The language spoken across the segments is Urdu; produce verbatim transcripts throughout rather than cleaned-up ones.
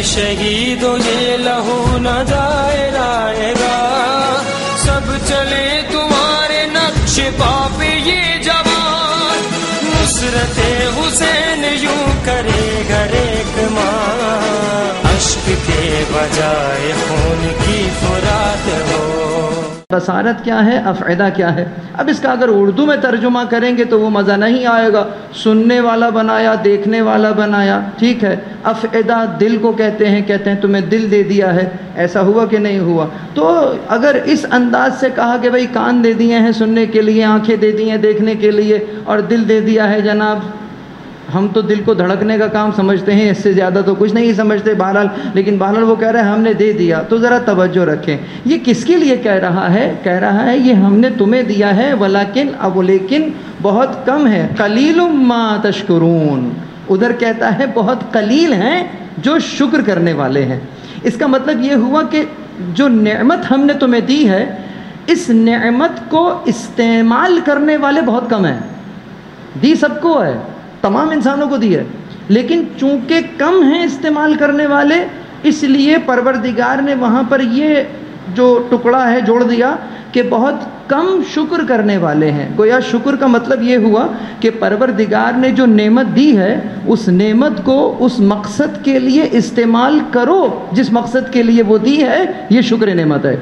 شہیدوں یہ لہو نہ جائے رائے گا، سب چلے تمہارے نقش پا پہ یہ جوان، نصرت حسین یوں کرے گھر ایک ماں، اشک کے بجائے خون کی فرات ہو۔ بصارت کیا ہے، افعدہ کیا ہے؟ اب اس کا اگر اردو میں ترجمہ کریں گے تو وہ مزہ نہیں آئے گا، سننے والا بنایا، دیکھنے والا بنایا، ٹھیک ہے۔ افعدہ دل کو کہتے ہیں، کہتے ہیں تمہیں دل دے دیا ہے، ایسا ہوا کہ نہیں ہوا؟ تو اگر اس انداز سے کہا کہ بھئی کان دے دیے ہیں سننے کے لیے، آنکھیں دے دی ہیں دیکھنے کے لیے، اور دل دے دیا ہے جناب، ہم تو دل کو دھڑکنے کا کام سمجھتے ہیں، اس سے زیادہ تو کچھ نہیں سمجھتے بہرحال، لیکن بہرحال وہ کہہ رہے ہیں ہم نے دے دیا، تو ذرا توجہ رکھیں، یہ کس کے لیے کہہ رہا ہے؟ کہہ رہا ہے یہ ہم نے تمہیں دیا ہے، ولیکن، اب لیکن بہت کم ہے، قلیل ما تشکرون، ادھر کہتا ہے بہت قلیل ہیں جو شکر کرنے والے ہیں۔ اس کا مطلب یہ ہوا کہ جو نعمت ہم نے تمہیں دی ہے، اس نعمت کو استعمال کرنے والے بہت کم ہیں، دی سب کو ہے، تمام انسانوں کو دی ہے، لیکن چونکہ کم ہیں استعمال کرنے والے، اس لیے پروردگار نے وہاں پر یہ جو ٹکڑا ہے جوڑ دیا کہ بہت کم شکر کرنے والے ہیں۔ گویا شکر کا مطلب یہ ہوا کہ پروردگار نے جو نعمت دی ہے اس نعمت کو اس مقصد کے لیے استعمال کرو جس مقصد کے لیے وہ دی ہے، یہ شکر نعمت ہے۔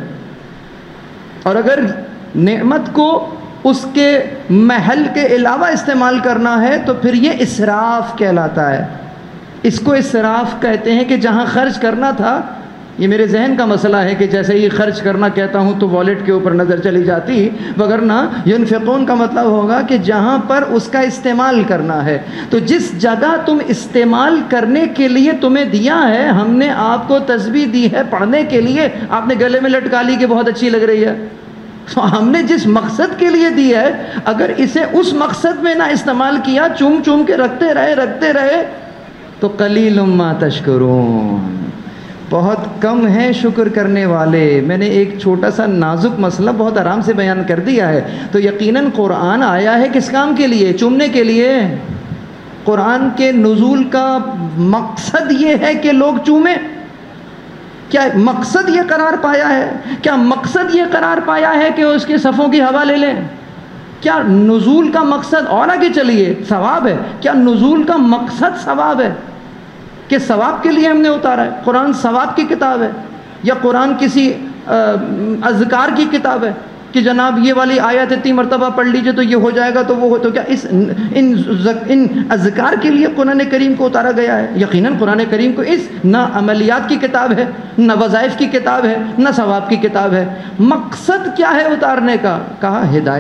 اور اگر نعمت کو اس کے محل کے علاوہ استعمال کرنا ہے تو پھر یہ اسراف کہلاتا ہے۔ اس کو اسراف کہتے ہیں کہ جہاں خرچ کرنا تھا، یہ میرے ذہن کا مسئلہ ہے کہ جیسے ہی خرچ کرنا کہتا ہوں تو والیٹ کے اوپر نظر چلی جاتی، وگرنہ ینفقون کا مطلب ہوگا کہ جہاں پر اس کا استعمال کرنا ہے۔ تو جس جگہ تم استعمال کرنے کے لیے تمہیں دیا ہے، ہم نے آپ کو تسبیح دی ہے پڑھنے کے لیے، آپ نے گلے میں لٹکا لی کہ بہت اچھی لگ رہی ہے، تو ہم نے جس مقصد کے لیے دی ہے اگر اسے اس مقصد میں نہ استعمال کیا، چوم چوم کے رکھتے رہے رکھتے رہے تو قلیل ما تشکرون، بہت کم ہیں شکر کرنے والے۔ میں نے ایک چھوٹا سا نازک مسئلہ بہت آرام سے بیان کر دیا ہے۔ تو یقیناً قرآن آیا ہے کس کام کے لیے؟ چومنے کے لیے۔ قرآن کے نزول کا مقصد یہ ہے کہ لوگ چومیں؟ کیا مقصد یہ قرار پایا ہے؟ کیا مقصد یہ قرار پایا ہے کہ اس کے صفوں کی ہوا لے لیں؟ کیا نزول کا مقصد، اور آگے چلیے، ثواب ہے؟ کیا نزول کا مقصد ثواب ہے کہ ثواب کے لیے ہم نے اتارا ہے؟ قرآن ثواب کی کتاب ہے یا قرآن کسی اذکار کی کتاب ہے کہ جناب یہ والی آیت اتنی مرتبہ پڑھ لیجئے تو یہ ہو جائے گا تو وہ ہو؟ تو کیا اس ان ان اذکار کے لیے قرآن کریم کو اتارا گیا ہے؟ یقیناً قرآن کریم کو اس نہ عملیات کی کتاب ہے، نہ وظائف کی کتاب ہے، نہ ثواب کی کتاب ہے۔ مقصد کیا ہے اتارنے کا؟ کہا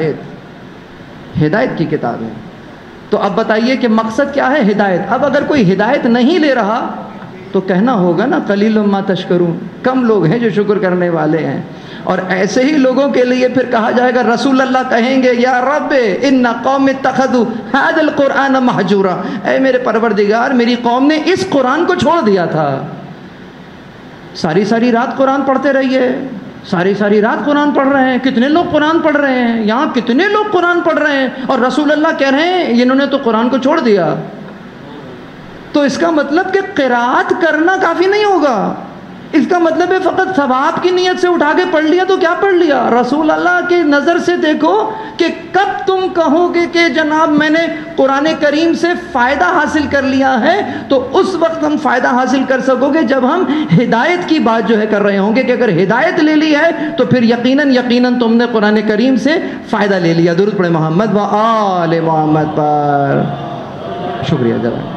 ہدایت، ہدایت کی کتاب ہے۔ تو اب بتائیے کہ مقصد کیا ہے؟ ہدایت۔ اب اگر کوئی ہدایت نہیں لے رہا تو کہنا ہوگا نا قلیل ما تشکرون، کم لوگ ہیں جو شکر کرنے والے ہیں۔ اور ایسے ہی لوگوں کے لیے پھر کہا جائے گا، رسول اللہ کہیں گے یا رب ان قوم اتخذوا ھذا القرآن مہجورا، اے میرے پروردگار میری قوم نے اس قرآن کو چھوڑ دیا تھا۔ ساری ساری رات قرآن پڑھتے رہیے، ساری ساری رات قرآن پڑھ رہے ہیں، کتنے لوگ قرآن پڑھ رہے ہیں یہاں، کتنے لوگ قرآن پڑھ رہے ہیں، اور رسول اللہ کہہ رہے ہیں انہوں نے تو قرآن کو چھوڑ دیا۔ تو اس کا مطلب کہ قرات کرنا کافی نہیں ہوگا، اس کا مطلب ہے فقط ثواب کی نیت سے اٹھا کے پڑھ لیا تو کیا پڑھ لیا؟ رسول اللہ کی نظر سے دیکھو کہ کب تم کہو گے کہ جناب میں نے قرآن کریم سے فائدہ حاصل کر لیا ہے، تو اس وقت ہم فائدہ حاصل کر سکو گے جب ہم ہدایت کی بات جو ہے کر رہے ہوں گے، کہ اگر ہدایت لے لی ہے تو پھر یقیناً یقیناً تم نے قرآن کریم سے فائدہ لے لیا۔ درود پڑھیں محمد و آل محمد پر۔ شکریہ جناب۔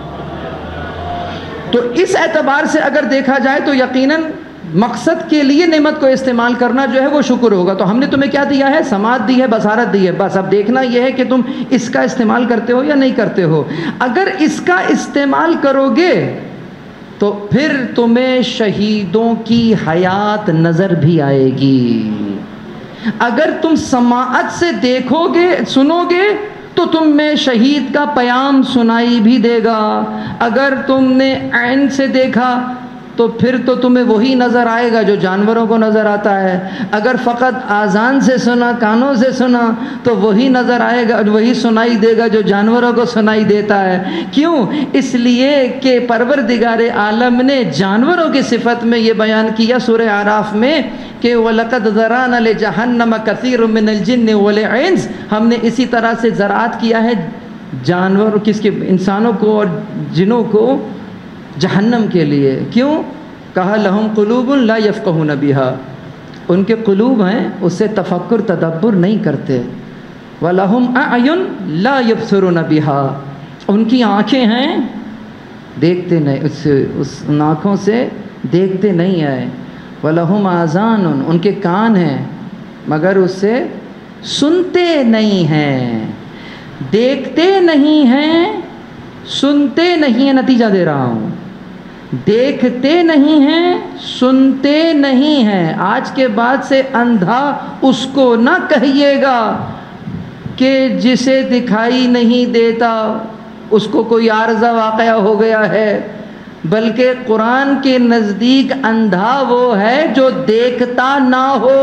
تو اس اعتبار سے اگر دیکھا جائے تو یقیناً مقصد کے لیے نعمت کو استعمال کرنا جو ہے وہ شکر ہوگا۔ تو ہم نے تمہیں کیا دیا ہے؟ سماعت دی ہے، بصارت دی ہے، بس اب دیکھنا یہ ہے کہ تم اس کا استعمال کرتے ہو یا نہیں کرتے ہو۔ اگر اس کا استعمال کرو گے تو پھر تمہیں شہیدوں کی حیات نظر بھی آئے گی۔ اگر تم سماعت سے دیکھو گے، سنو گے، تو تم میں شہید کا پیام سنائی بھی دے گا۔ اگر تم نے عین سے دیکھا تو پھر تو تمہیں وہی نظر آئے گا جو جانوروں کو نظر آتا ہے. اگر فقط آذان سے سنا، کانوں سے سنا، تو وہی نظر آئے گا، وہی سنائی دے گا جو جانوروں کو سنائی دیتا ہے. کیوں؟ اس لیے کہ پروردگار عالم نے جانوروں کی صفت میں یہ بیان کیا سورہ اعراف میں کہ وَلَقَدْ ذَرَانَ لِجَهَنَّمَ كَثِيرٌ مِّنَ الْجِنِّ وَالْإِنسِ، ہم نے اسی طرح سے زراعت کیا ہے جانور کس کے انسانوں کو اور جنوں کو جہنم کے لیے. کیوں؟ کہا لہم قلوب لا یفقہون بہا، ان کے قلوب ہیں اس سے تفکر تدبر نہیں کرتے. وَلَهُمْ أَعْيُنٌ لَا يَبْصِرُونَ بِهَا، ان کی آنکھیں ہیں دیکھتے نہیں، اس اس ان آنکھوں سے دیکھتے نہیں ہیں. وَلَهُمْ آذَانٌ، ان کے کان ہیں مگر اس سے سنتے نہیں ہیں. دیکھتے نہیں ہیں، سنتے نہیں ہیں، نتیجہ دے رہا ہوں. دیکھتے نہیں ہیں، سنتے نہیں ہیں. آج کے بعد سے اندھا اس کو نہ کہیے گا کہ جسے دکھائی نہیں دیتا اس کو کوئی عارضہ واقعہ ہو گیا ہے، بلکہ قرآن کے نزدیک اندھا وہ ہے جو دیکھتا نہ ہو،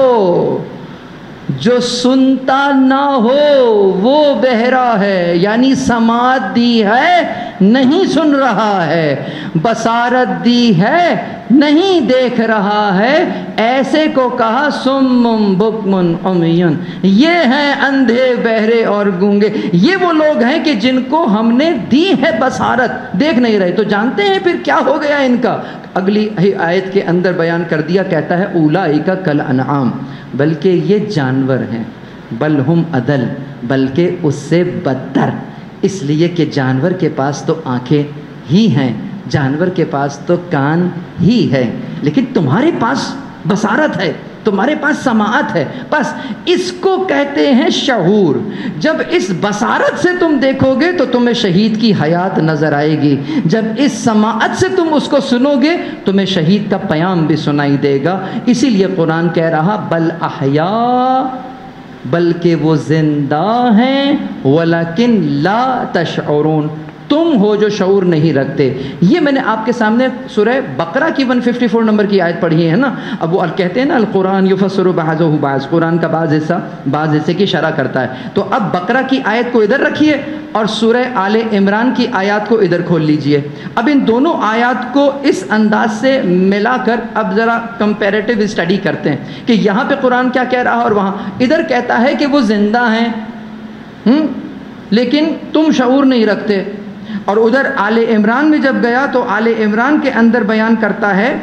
جو سنتا نہ ہو، وہ بہرا ہے. یعنی سماعت دی ہے نہیں سن رہا ہے، بصارت دی ہے نہیں دیکھ رہا ہے. ایسے کو کہا سم بکم عمی، یہ ہیں اندھے بہرے اور گونگے. یہ وہ لوگ ہیں کہ جن کو ہم نے دی ہے بصارت، دیکھ نہیں رہے. تو جانتے ہیں پھر کیا ہو گیا ان کا؟ اگلی آیت کے اندر بیان کر دیا، کہتا ہے اولئک کالانعام، بلکہ یہ جانور ہیں. بل ہم اضل، بلکہ اس سے بدتر. اس لیے کہ جانور کے پاس تو آنکھیں ہی ہیں، جانور کے پاس تو کان ہی ہے، لیکن تمہارے پاس بصارت ہے، تمہارے پاس سماعت ہے. بس اس کو کہتے ہیں شعور. جب اس بصارت سے تم دیکھو گے تو تمہیں شہید کی حیات نظر آئے گی. جب اس سماعت سے تم اس کو سنو گے تمہیں شہید کا پیام بھی سنائی دے گا. اسی لیے قرآن کہہ رہا بل احیاء، بلکہ وہ زندہ ہیں، ولیکن لا تشعرون، تم ہو جو شعور نہیں رکھتے. یہ میں نے آپ کے سامنے سورہ بقرہ کی ایک سو چون نمبر کی آیت پڑھی ہے نا. اب وہ کہتے ہیں نا القرآن یفسر بعضہ بعض، قرآن کا بعض حصہ بعض حصے کی شرح کرتا ہے. تو اب بقرہ کی آیت کو ادھر رکھیے اور سورہ آل عمران کی آیات کو ادھر کھول لیجئے. اب ان دونوں آیات کو اس انداز سے ملا کر اب ذرا کمپیریٹیو اسٹڈی کرتے ہیں کہ یہاں پہ قرآن کیا کہہ رہا اور وہاں. ادھر کہتا ہے کہ وہ زندہ ہیں ہم لیکن تم شعور نہیں رکھتے، اور ادھر آل عمران میں جب گیا تو آل عمران کے اندر بیان کرتا ہے،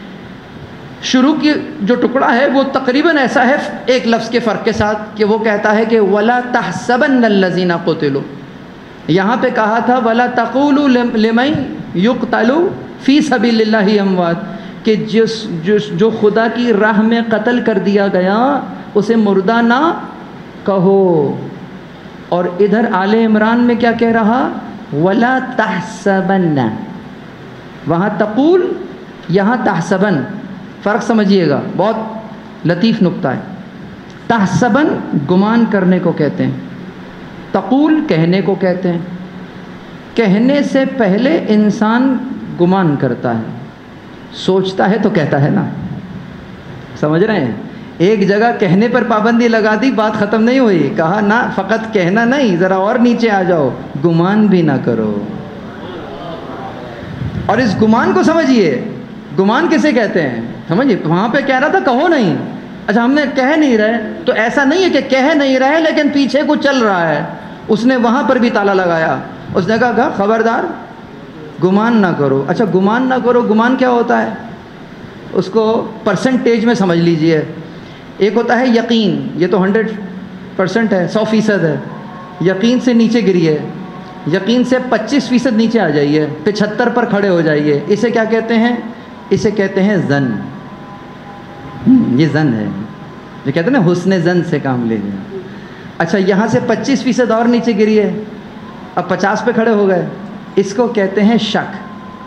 شروع کی جو ٹکڑا ہے وہ تقریباً ایسا ہے ایک لفظ کے فرق کے ساتھ کہ وہ کہتا ہے کہ وَلَا تَحْسَبَنَّ الَّذِينَ قُتِلُوا، یہاں پہ کہا تھا وَلَا تَقُولُوا لِمَن يُقْتَلُ فِي سَبِيلِ اللَّهِ أَمْوَاتٌ، کہ جس جس جو خدا کی راہ میں قتل کر دیا گیا اسے مردہ نہ کہو. اور ادھر آل عمران میں کیا کہہ رہا؟ وَلَا تَحْسَبَنَّ، وہاں تقول یہاں تحسبن. فرق سمجھیے گا، بہت لطیف نکتہ ہے. تحسبن گمان کرنے کو کہتے ہیں، تقول کہنے کو کہتے ہیں. کہنے سے پہلے انسان گمان کرتا ہے، سوچتا ہے تو کہتا ہے نا. سمجھ رہے ہیں؟ ایک جگہ کہنے پر پابندی لگا دی، بات ختم نہیں ہوئی. کہا نہ فقط کہنا نہیں، ذرا اور نیچے آ جاؤ، گمان بھی نہ کرو. اور اس گمان کو سمجھیے، گمان کسے کہتے ہیں سمجھیے. وہاں پہ کہہ رہا تھا کہو نہیں، اچھا ہم نے کہہ نہیں رہے، تو ایسا نہیں ہے کہ کہہ نہیں رہے لیکن پیچھے کچھ چل رہا ہے. اس نے وہاں پر بھی تالا لگایا، اس نے کہا خبردار گمان نہ کرو. اچھا گمان نہ کرو، گمان کیا ہوتا ہے اس کو پرسنٹیج میں سمجھ لیجئے. ایک ہوتا ہے یقین، یہ تو ہنڈریڈ پرسنٹ ہے، سو فیصد ہے. یقین سے نیچے گریے، یقین سے پچیس فیصد نیچے آ جائیے، پچہتر پر کھڑے ہو جائیے. اسے کیا کہتے ہیں؟ اسے کہتے ہیں زن. یہ زن ہے، یہ کہتے ہیں نا حسن زن سے کام لے گئے. اچھا یہاں سے پچیس فیصد اور نیچے گریے، اب پچاس پہ کھڑے ہو گئے، اس کو کہتے ہیں شک.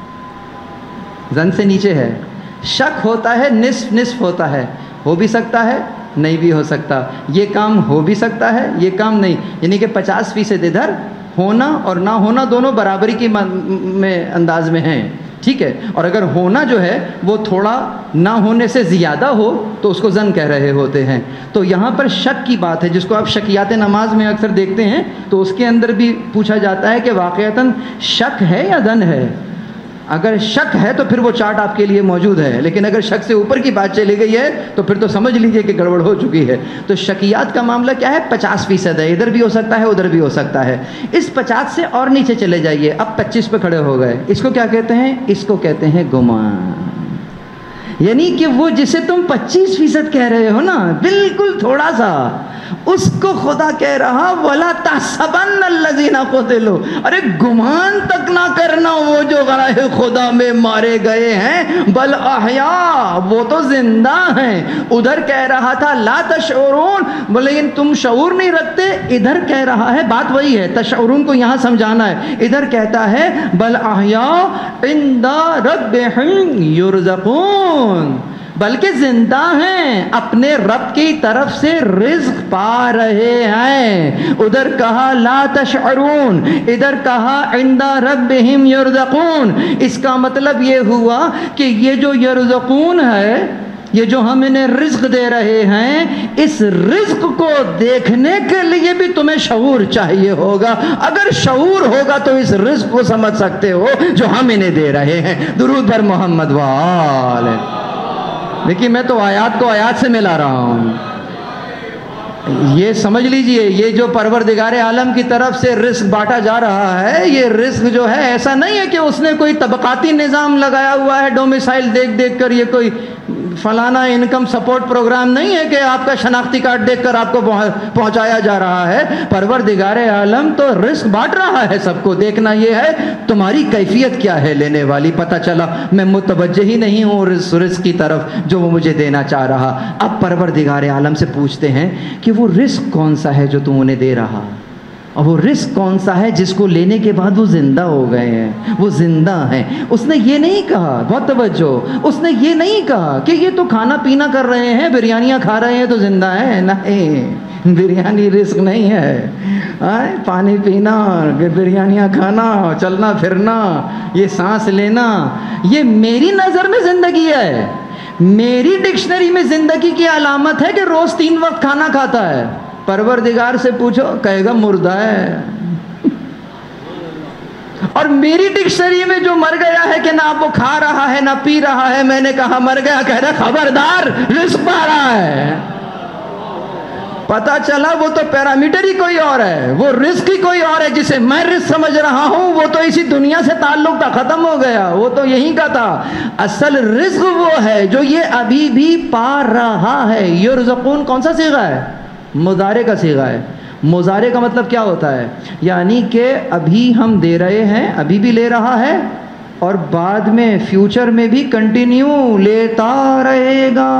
زن سے نیچے ہے. شک ہوتا ہے نصف نصف ہوتا ہے، ہو بھی سکتا ہے نہیں بھی ہو سکتا. یہ کام ہو بھی سکتا ہے، یہ کام نہیں. یعنی کہ پچاس فیصد ادھر ہونا اور نہ ہونا دونوں برابری کی میں انداز میں ہیں. ٹھیک ہے. اور اگر ہونا جو ہے وہ تھوڑا نہ ہونے سے زیادہ ہو تو اس کو ظن کہہ رہے ہوتے ہیں. تو یہاں پر شک کی بات ہے جس کو آپ شکیات نماز میں اکثر دیکھتے ہیں, تو اس کے اندر بھی پوچھا جاتا ہے کہ واقعتاً شک ہے یا ظن ہے. اگر شک ہے تو پھر وہ چارٹ آپ کے لیے موجود ہے, لیکن اگر شک سے اوپر کی بات چلی گئی ہے تو پھر تو سمجھ لیجئے کہ گڑبڑ ہو چکی ہے. تو شکیات کا معاملہ کیا ہے؟ پچاس فیصد ہے, ادھر بھی ہو سکتا ہے ادھر بھی ہو سکتا ہے. اس پچاس سے اور نیچے چلے جائیے, اب پچیس پہ کھڑے ہو گئے. اس کو کیا کہتے ہیں؟ اس کو کہتے ہیں گمان. یعنی کہ وہ جسے تم پچیس فیصد کہہ رہے ہو نا, بالکل تھوڑا سا, اس کو خدا کہہ رہا وَلَا تَحْسَبَنَّ الَّذِينَ قُتِلُوا, ارے گمان تک نہ کرنا وہ جو غرائے خدا میں مارے گئے ہیں, بل احیاء, وہ تو زندہ ہیں. ادھر کہہ رہا تھا لا تشعرون, لیکن تم شعور نہیں رکھتے. ادھر کہہ رہا ہے بات وہی ہے, تشعرون کو یہاں سمجھانا ہے. ادھر کہتا ہے بل احیاء عند ربہم یرزقون, بلکہ زندہ ہیں, اپنے رب کی طرف سے رزق پا رہے ہیں. ادھر کہا لا تشعرون, ادھر کہا عند ربہم یرزقون. اس کا مطلب یہ ہوا کہ یہ جو یرزقون ہے, یہ جو ہم انہیں رزق دے رہے ہیں, اس رزق کو دیکھنے کے لیے بھی تمہیں شعور چاہیے ہوگا. اگر شعور ہوگا تو اس رزق کو سمجھ سکتے ہو جو ہم انہیں دے رہے ہیں. درود بر محمد وآلہ. دیکھیے میں تو آیات کو آیات سے ملا رہا ہوں. یہ سمجھ لیجئے, یہ جو پروردگار عالم کی طرف سے رزق بانٹا جا رہا ہے, یہ رزق جو ہے ایسا نہیں ہے کہ اس نے کوئی طبقاتی نظام لگایا ہوا ہے, ڈومیسائل دیکھ دیکھ کر. یہ کوئی فلانا انکم سپورٹ پروگرام نہیں ہے کہ آپ کا شناختی کارڈ دیکھ کر آپ کو پہنچایا جا رہا ہے. پروردگار عالم تو رزق بانٹ رہا ہے سب کو. دیکھنا یہ ہے تمہاری کیفیت کیا ہے لینے والی. پتہ چلا میں متوجہ ہی نہیں ہوں رزق کی طرف جو وہ مجھے دینا چاہ رہا. اب پروردگار عالم سے پوچھتے ہیں کہ وہ رزق کون سا ہے جو تم انہیں دے رہا, اور وہ رزق کون سا ہے جس کو لینے کے بعد وہ زندہ ہو گئے ہیں, وہ زندہ ہیں. اس نے یہ نہیں کہا, بہت توجہ, اس نے یہ نہیں کہا کہ یہ تو کھانا پینا کر رہے ہیں, بریانیاں کھا رہے ہیں تو زندہ ہیں. نہیں, بریانی رزق نہیں ہے. پانی پینا, بریانیاں کھانا, چلنا پھرنا, یہ سانس لینا, یہ میری نظر میں زندگی ہے. میری ڈکشنری میں زندگی کی علامت ہے کہ روز تین وقت کھانا کھاتا ہے. پروردگار سے پوچھو کہے گا مردہ ہے. اور میری ڈکشنری میں جو مر گیا ہے کہ نہ وہ کھا رہا ہے نہ پی رہا ہے, میں نے کہا مر گیا, کہہ رہا خبردار رزق پا رہا ہے. پتا چلا وہ تو پیرامیٹر ہی کوئی اور ہے, وہ رزق ہی کوئی اور ہے. جسے میں رزق سمجھ رہا ہوں وہ تو اسی دنیا سے تعلق تھا, ختم ہو گیا, وہ تو یہیں کا تھا. اصل رزق وہ ہے جو یہ ابھی بھی پا رہا ہے. یرزقون کون سا صیغہ ہے؟ مضارع کا صیغہ ہے. مضارع کا مطلب کیا ہوتا ہے؟ یعنی کہ ابھی ہم دے رہے ہیں, ابھی بھی لے رہا ہے, اور بعد میں فیوچر میں بھی کنٹینیو لیتا رہے گا.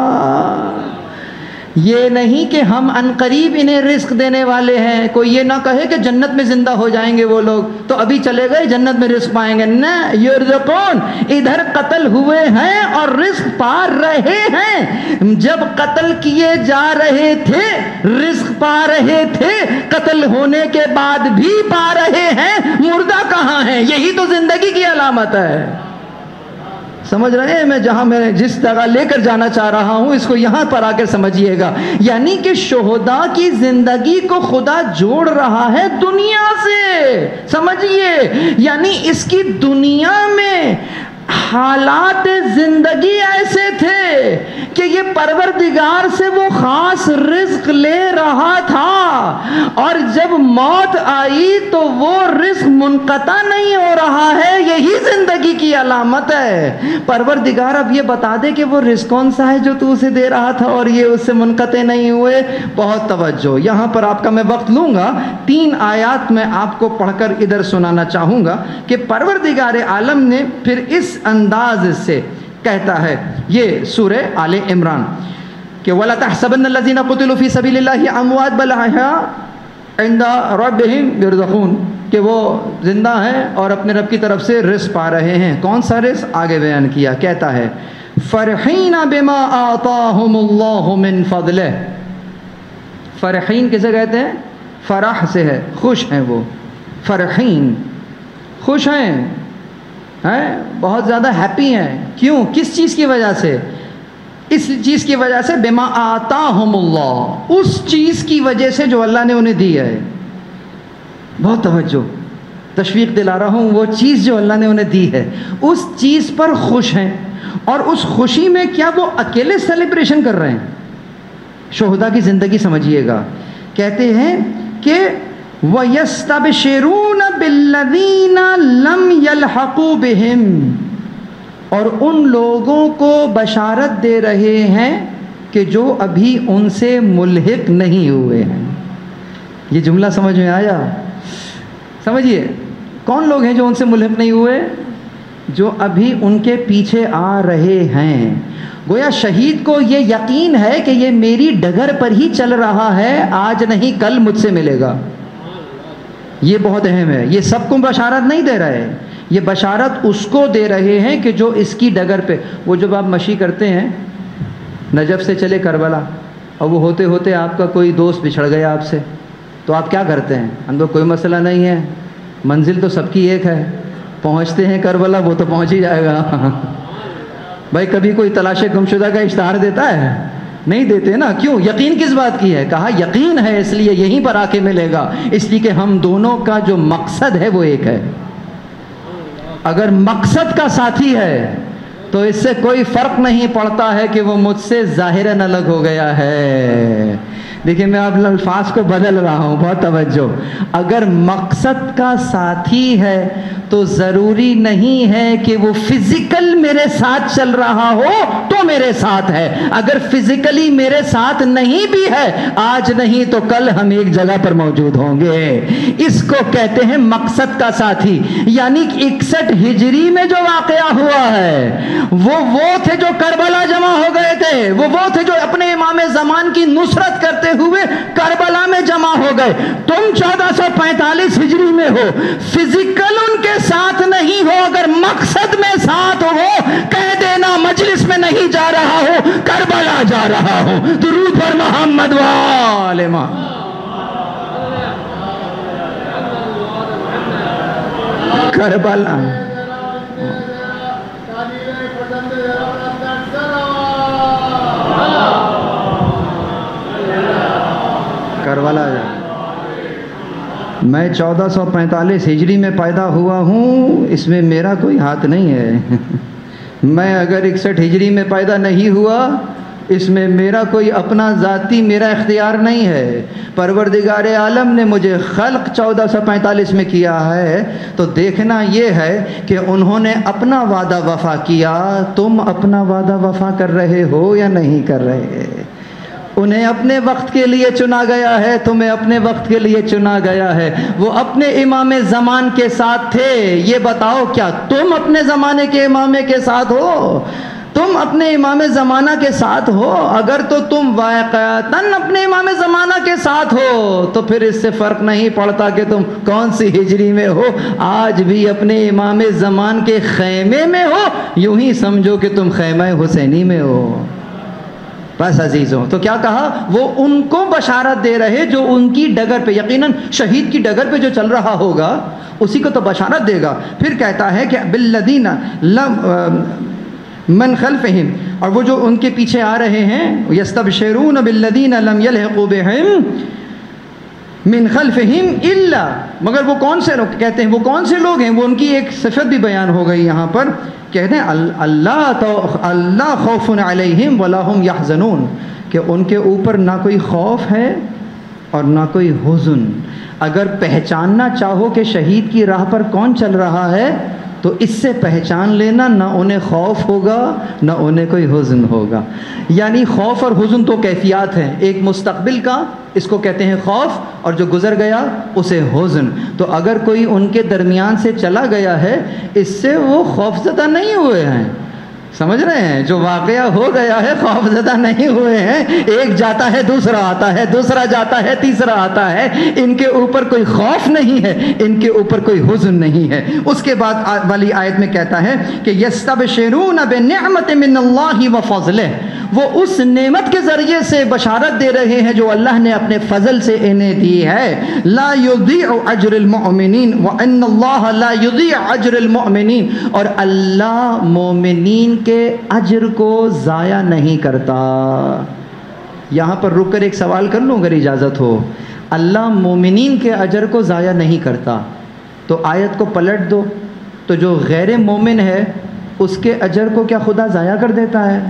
یہ نہیں کہ ہم عنقریب انہیں رزق دینے والے ہیں. کوئی یہ نہ کہے کہ جنت میں زندہ ہو جائیں گے وہ لوگ تو ابھی چلے گئے جنت میں رزق پائیں گے. نہ, یرزقون, ادھر قتل ہوئے ہیں اور رزق پا رہے ہیں. جب قتل کیے جا رہے تھے رزق پا رہے تھے, قتل ہونے کے بعد بھی پا رہے ہیں. مردہ کہاں ہیں؟ یہی تو زندگی کی علامت ہے. سمجھ رہے ہیں میں جہاں میں جس جگہ لے کر جانا چاہ رہا ہوں, اس کو یہاں پر آ کر سمجھیے گا. یعنی کہ شہداء کی زندگی کو خدا جوڑ رہا ہے دنیا سے, سمجھیے. یعنی اس کی دنیا میں حالات زندگی ایسے تھے کہ یہ پروردگار سے وہ خاص رزق لے رہا تھا, اور جب موت آئی تو وہ رزق منقطع نہیں ہو رہا ہے. یہی زندگی کی علامت ہے. پروردگار اب یہ بتا دے کہ وہ رزق کون سا ہے جو تو اسے دے رہا تھا اور یہ اس سے منقطع نہیں ہوئے. بہت توجہ, یہاں پر آپ کا میں وقت لوں گا. تین آیات میں آپ کو پڑھ کر ادھر سنانا چاہوں گا کہ پروردگار عالم نے پھر اس انداز سے کہتا ہے. یہ سورہ آل عمران کہ وَلَا تَحْسَبَنَّ الَّذِينَ قُتِلُوا فِي سَبِيلِ اللَّهِ أَمْوَاتٌ بَلْ أَحْيَاءٌ عِندَ رَبِّهِمْ يُرْزَقُونَ, کہ وہ زندہ ہیں اور اپنے رب کی طرف سے رزق پا رہے ہیں. کون سا رزق؟ آگے بیان کیا. کہتا ہے فَرِحِينَ بِمَا آتَاهُمُ اللَّهُ مِنْ فَضْلِهِ. فرحین کسے کہتے ہیں؟ فرح سے ہے, خوش ہیں وہ. فرحین خوش ہیں. ہیں بہت زیادہ ہیپی ہیں. کیوں؟ کس چیز کی وجہ سے؟ اس چیز کی وجہ سے بما آتاہم اللہ، اس چیز کی وجہ سے جو اللہ نے انہیں دی ہے. بہت توجہ، تشویق دلا رہا ہوں. وہ چیز جو اللہ نے انہیں دی ہے اس چیز پر خوش ہیں، اور اس خوشی میں کیا وہ اکیلے سیلیبریشن کر رہے ہیں؟ شہداء کی زندگی سمجھیے گا. کہتے ہیں کہ وَيَسْتَبْشِرُونَ بِالَّذِينَ لَمْ يَلْحَقُوا بِهِمْ، اور ان لوگوں کو بشارت دے رہے ہیں کہ جو ابھی ان سے ملحق نہیں ہوئے ہیں. یہ جملہ سمجھ میں آیا؟ سمجھیے، کون لوگ ہیں جو ان سے ملحق نہیں ہوئے؟ جو ابھی ان کے پیچھے آ رہے ہیں. گویا شہید کو یہ یقین ہے کہ یہ میری ڈگر پر ہی چل رہا ہے، آج نہیں کل مجھ سے ملے گا. یہ بہت اہم ہے. یہ سب کو بشارت نہیں دے رہے، یہ بشارت اس کو دے رہے ہیں کہ جو اس کی ڈگر پہ. وہ جب آپ مشی کرتے ہیں نجف سے چلے کربلا، اور وہ ہوتے ہوتے آپ کا کوئی دوست بچھڑ گیا آپ سے، تو آپ کیا کرتے ہیں؟ ہم کو کوئی مسئلہ نہیں ہے، منزل تو سب کی ایک ہے، پہنچتے ہیں کربلا، وہ تو پہنچ ہی جائے گا. بھائی کبھی کوئی تلاش گمشدہ کا اشتہار دیتا ہے؟ نہیں دیتے نا. کیوں؟ یقین کس بات کی ہے؟ کہا یقین ہے اس لیے یہیں پر آ کے ملے گا، اس لیے کہ ہم دونوں کا جو مقصد ہے وہ ایک ہے. اگر مقصد کا ساتھی ہے تو اس سے کوئی فرق نہیں پڑتا ہے کہ وہ مجھ سے ظاہراً الگ ہو گیا ہے. دیکھیں میں اب الفاظ کو بدل رہا ہوں، بہت توجہ. اگر مقصد کا ساتھی ہے تو ضروری نہیں ہے کہ وہ فزیکل میرے ساتھ چل رہا ہو تو میرے ساتھ ہے. اگر فزیکلی میرے ساتھ نہیں بھی ہے، آج نہیں تو کل ہم ایک جگہ پر موجود ہوں گے. اس کو کہتے ہیں مقصد کا ساتھی. یعنی اکسٹھ ہجری میں جو واقعہ ہوا ہے وہ وہ تھے جو کربلا جمع ہو گئے تھے، وہ وہ تھے جو اپنے امام زمان کی نصرت کرتے ہوئے کربلا میں جمع ہو گئے. تم چودہ سو پینتالیس ہجری میں ہو، فزیکل ان کے ساتھ نہیں ہو، اگر مقصد میں ساتھ ہو کہہ دینا مجلس میں نہیں جا رہا ہو، کربلا جا رہا ہو. درود پر محمد وآل محمد. کربلا کربلا جا. میں چودہ سو پینتالیس ہجری میں پیدا ہوا ہوں، اس میں میرا کوئی ہاتھ نہیں ہے. میں اگر اکسٹھ ہجری میں پیدا نہیں ہوا، اس میں میرا کوئی اپنا ذاتی میرا اختیار نہیں ہے. پروردگار عالم نے مجھے خلق چودہ سو پینتالیس میں کیا ہے، تو دیکھنا یہ ہے کہ انہوں نے اپنا وعدہ وفا کیا. تم اپنا وعدہ وفا کر رہے ہو یا نہیں کر رہے؟ انہیں اپنے وقت کے لیے چنا گیا ہے، تمہیں اپنے وقت کے لیے چنا گیا ہے. وہ اپنے امام زمان کے ساتھ تھے. یہ بتاؤ کیا تم اپنے زمانے کے امام کے ساتھ ہو؟ تم اپنے امام زمانہ کے ساتھ ہو؟ اگر تو تم واقعتاً اپنے امام زمانہ کے ساتھ ہو تو پھر اس سے فرق نہیں پڑتا کہ تم کون سی ہجری میں ہو. آج بھی اپنے امام زمان کے خیمے میں ہو، یوں ہی سمجھو کہ تم خیمہ حسینی میں ہو. بس عزیزوں، تو کیا کہا؟ وہ ان کو بشارت دے رہے جو ان کی ڈگر پہ، یقیناً شہید کی ڈگر پہ جو چل رہا ہوگا اسی کو تو بشارت دے گا. پھر کہتا ہے کہ بالذین لم من خلفہم، اور وہ جو ان کے پیچھے آ رہے ہیں، یستبشرون بالذین لم یلحقوا بہم من خلفہم الا، مگر وہ کون سے لوگ؟ کہتے ہیں وہ کون سے لوگ ہیں؟ وہ ان کی ایک صفت بھی بیان ہو گئی یہاں پر. کہتے ہیں اللہ تو اللہ خوف علیہم ولا هم یحزنون، کہ ان کے اوپر نہ کوئی خوف ہے اور نہ کوئی حزن. اگر پہچاننا چاہو کہ شہید کی راہ پر کون چل رہا ہے تو اس سے پہچان لینا، نہ انہیں خوف ہوگا نہ انہیں کوئی حزن ہوگا. یعنی خوف اور حزن تو کیفیات ہیں، ایک مستقبل کا اس کو کہتے ہیں خوف، اور جو گزر گیا اسے حزن. تو اگر کوئی ان کے درمیان سے چلا گیا ہے اس سے وہ خوف زدہ نہیں ہوئے ہیں. سمجھ رہے ہیں؟ جو واقعہ ہو گیا ہے خوف زدہ نہیں ہوئے ہیں. ایک جاتا ہے دوسرا آتا ہے، دوسرا جاتا ہے تیسرا آتا ہے. ان کے اوپر کوئی خوف نہیں ہے، ان کے اوپر کوئی حزن نہیں ہے. اس کے بعد والی آیت میں کہتا ہے کہ یستبشرون بنعمت من اللہ وفضلہ، وہ اس نعمت کے ذریعے سے بشارت دے رہے ہیں جو اللہ نے اپنے فضل سے انہیں دی ہے. لا یضیع اجر المؤمنین وان اللہ لا یضیع اجر المؤمنین، اور اللہ مومنین کے اجر کو ضائع نہیں کرتا. یہاں پر رک کر ایک سوال کر لوں اگر اجازت ہو. اللہ مومنین کے اجر کو ضائع نہیں کرتا تو آیت کو پلٹ دو تو جو غیر مومن ہے اس کے اجر کو کیا خدا ضائع کر دیتا ہے؟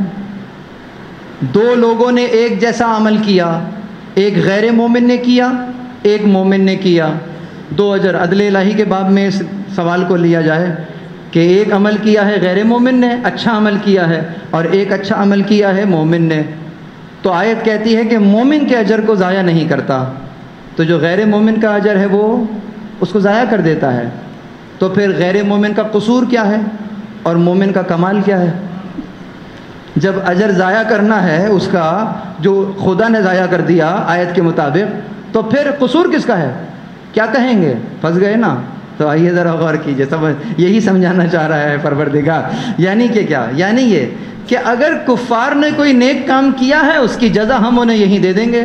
دو لوگوں نے ایک جیسا عمل کیا، ایک غیر مومن نے کیا، ایک مومن نے کیا، دو اجر. عدل الہی کے باب میں اس سوال کو لیا جائے کہ ایک عمل کیا ہے غیر مومن نے، اچھا عمل کیا ہے، اور ایک اچھا عمل کیا ہے مومن نے، تو آیت کہتی ہے کہ مومن کے اجر کو ضائع نہیں کرتا، تو جو غیر مومن کا اجر ہے وہ اس کو ضائع کر دیتا ہے. تو پھر غیر مومن کا قصور کیا ہے اور مومن کا کمال کیا ہے؟ جب اجر ضائع کرنا ہے اس کا جو خدا نے ضائع کر دیا آیت کے مطابق، تو پھر قصور کس کا ہے؟ کیا کہیں گے؟ پھنس گئے نا. تو آئیے ذرا غور کیجئے، سمجھ یہی سمجھانا چاہ رہا ہے پروردگار. یعنی کہ کیا؟ یعنی یہ کہ اگر کفار نے کوئی نیک کام کیا ہے اس کی جزا ہم انہیں یہیں دے دیں گے،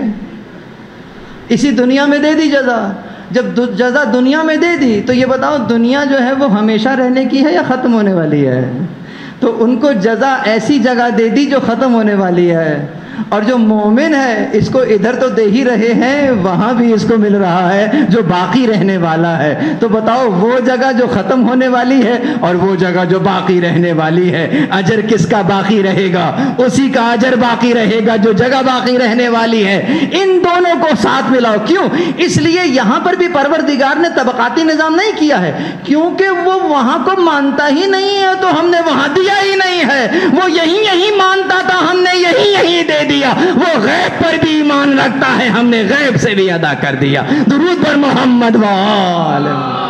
اسی دنیا میں دے دی جزا. جب جزا دنیا میں دے دی تو یہ بتاؤ دنیا جو ہے وہ ہمیشہ رہنے کی ہے یا ختم ہونے والی ہے؟ تو ان کو جزا ایسی جگہ دے دی جو ختم ہونے والی ہے. اور جو مومن ہے اس کو ادھر تو دے ہی رہے ہیں، وہاں بھی اس کو مل رہا ہے جو باقی رہنے والا ہے. تو بتاؤ وہ جگہ جو ختم ہونے والی ہے اور وہ جگہ جو باقی رہنے والی ہے، اجر کس کا باقی رہے گا؟ اسی کا اجر باقی رہے گا جو جگہ باقی رہنے والی ہے. ان دونوں کو ساتھ ملاؤ. کیوں؟ اس لیے یہاں پر بھی پروردگار نے طبقاتی نظام نہیں کیا ہے، کیونکہ وہ وہاں کو مانتا ہی نہیں ہے تو ہم نے وہاں دیا ہی نہیں ہے. وہ یہی یہی مانتا تھا، ہم نے یہی یہی دے دیا. وہ غیب پر بھی ایمان رکھتا ہے، ہم نے غیب سے بھی ادا کر دیا. درود پر محمد وآل.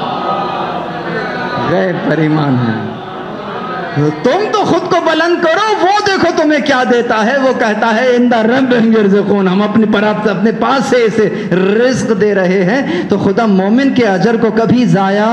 غیب پر ایمان ہے. تم تو خود کو بلند کرو، وہ دیکھو تمہیں کیا دیتا ہے. وہ کہتا ہے اندہ رب یرزقون، ہم اپنے پر اپنے پاس سے اسے رزق دے رہے ہیں. تو خدا مومن کے اجر کو کبھی ضائع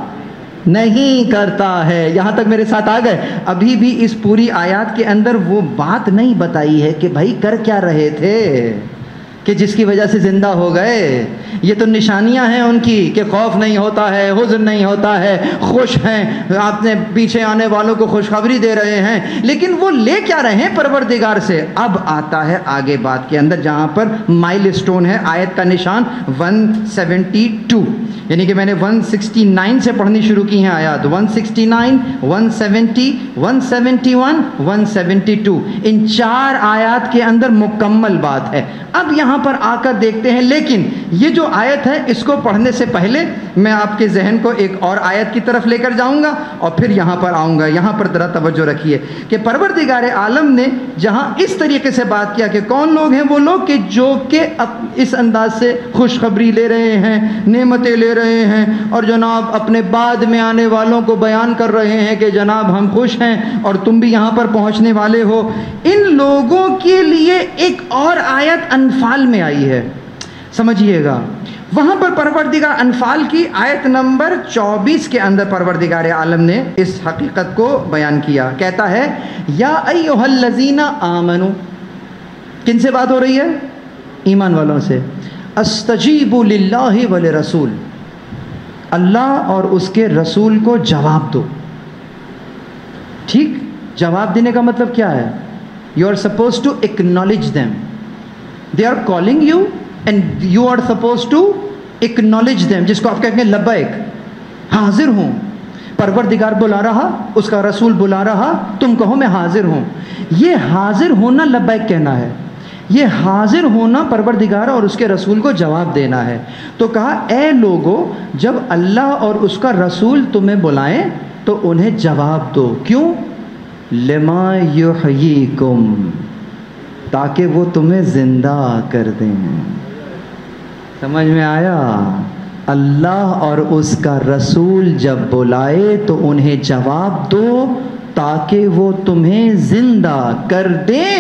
نہیں کرتا ہے. یہاں تک میرے ساتھ آ گئے؟ ابھی بھی اس پوری آیات کے اندر وہ بات نہیں بتائی ہے کہ بھائی کر کیا رہے تھے کہ جس کی وجہ سے زندہ ہو گئے. یہ تو نشانیاں ہیں ان کی کہ خوف نہیں ہوتا ہے، حزن نہیں ہوتا ہے، خوش ہیں، آپ نے پیچھے آنے والوں کو خوشخبری دے رہے ہیں. لیکن وہ لے کیا رہے ہیں پروردگار سے؟ اب آتا ہے آگے بات کے اندر جہاں پر مائل سٹون ہے آیت کا نشان ایک سو بہتر. یعنی کہ میں نے ایک سو انسٹھ سے پڑھنی شروع کی ہیں آیات. ایک سو انسٹھ، ایک سو ستر، ایک سو اکہتر، ایک سو بہتر، ان چار آیات کے اندر مکمل بات ہے. اب یہاں پر آ کر دیکھتے ہیں، لیکن یہ جو آیت ہے اس کو پڑھنے سے پہلے میں آپ کے ذہن کو ایک اور آیت کی طرف لے کر جاؤں گا اور پھر یہاں پر آؤں گا. یہاں پر ذرا توجہ رکھیے کہ پروردگار عالم نے جہاں اس طریقے سے بات کیا کہ کون لوگ ہیں وہ لوگ کہ جو کہ اس انداز سے خوشخبری لے رہے ہیں، نعمتیں لے رہے ہیں، اور جناب اپنے بعد میں آنے والوں کو بیان کر رہے ہیں کہ جناب ہم خوش ہیں اور تم بھی یہاں پر پہنچنے والے ہو. ان لوگوں کے لیے ایک اور آیت انفال میں آئی ہے، سمجھیے گا. وہاں پر پروردگار انفال کی آیت نمبر چوبیس کے اندر پروردگار عالم نے اس حقیقت کو بیان کیا. کہتا ہے یا ایھا الذین آمنوا. کن سے بات ہو رہی ہے؟ ایمان والوں سے. استجیبوا للہ ولرسول، اللہ اور اس کے رسول کو جواب دو. ٹھیک، جواب دینے کا مطلب کیا ہے؟ You are supposed to acknowledge them. They are calling you and you are supposed to acknowledge them, جس کو آپ کہیں گے لبیک، حاضر ہوں. پروردگار بلا رہا، اس کا رسول بلا رہا، تم کہو میں حاضر ہوں. یہ حاضر ہونا لبیک کہنا ہے، یہ حاضر ہونا پروردگار اور اس کے رسول کو جواب دینا ہے. تو کہا اے لوگو جب اللہ اور اس کا رسول تمہیں بلائیں تو انہیں جواب دو. کیوں؟ لما یحییکم، تاکہ وہ تمہیں زندہ کر دیں. سمجھ میں آیا؟ اللہ اور اس کا رسول جب بلائے تو انہیں جواب دو تاکہ وہ تمہیں زندہ کر دیں.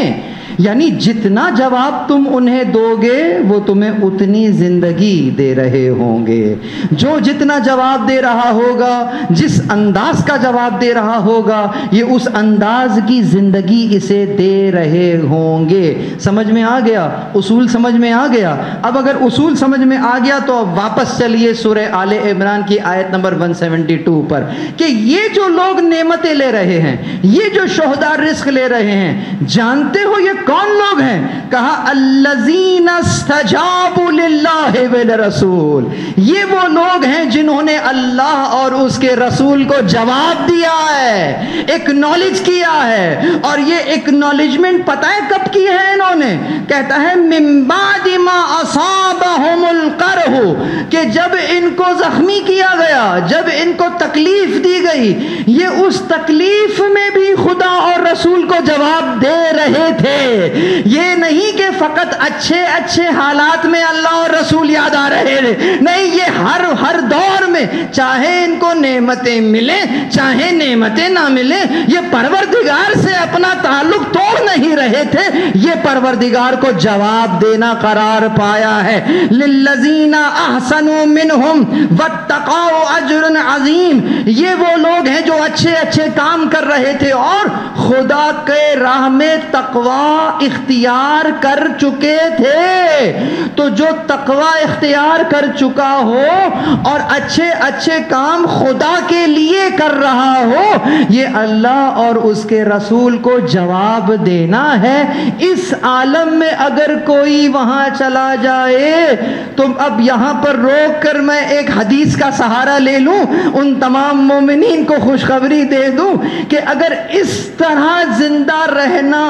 یعنی جتنا جواب تم انہیں دو گے وہ تمہیں اتنی زندگی دے رہے ہوں گے. جو جتنا جواب دے رہا ہوگا، جس انداز کا جواب دے رہا ہوگا، یہ اس انداز کی زندگی اسے دے رہے ہوں گے. سمجھ میں آ گیا؟ اصول سمجھ میں آ گیا؟ اب اگر اصول سمجھ میں آ گیا تو اب واپس چلیے سورہ آل عمران کی آیت نمبر ایک سو بہتر پر، کہ یہ جو لوگ نعمتیں لے رہے ہیں، یہ جو شہداء رزق لے رہے ہیں، جانتے ہو یہ کون لوگ ہیں؟ کہا الذین استجابوا للہ ولرسول، یہ وہ لوگ ہیں جنہوں نے اللہ اور اس کے رسول کو جواب دیا ہے، ایکنالج کیا ہے. اور یہ ایکنالجمنٹ پتہ ہے کب کی ہے انہوں نے؟ کہتا ہے من بعد ما اصابہم القرح، کہ جب ان کو زخمی کیا گیا، جب ان کو تکلیف دی گئی، یہ اس تکلیف میں بھی خدا اور رسول کو جواب دے رہے تھے. یہ نہیں کہ فقط اچھے اچھے حالات میں اللہ اور رسول یاد آ رہے تھے، نہیں، یہ ہر ہر دور میں، چاہے ان کو نعمتیں ملیں چاہے نعمتیں نہ ملیں، یہ پروردگار سے اپنا تعلق توڑ نہیں رہے تھے، یہ پروردگار کو جواب دینا قرار پایا ہے. للذین احسنوا منہم واتقوا اجر عظیم، یہ وہ لوگ ہیں جو اچھے اچھے کام کر رہے تھے اور خدا کے راہ میں تقوی اختیار کر چکے تھے. تو جو تقوی اختیار کر چکا ہو اور اچھے اچھے کام خدا کے لیے کر رہا ہو، یہ اللہ اور اس کے رسول کو جواب دینا ہے. اس عالم میں اگر کوئی وہاں چلا جائے تو اب یہاں پر روک کر میں ایک حدیث کا سہارا لے لوں، ان تمام مومنین کو خوشخبری دے دوں کہ اگر اس طرح زندہ رہنا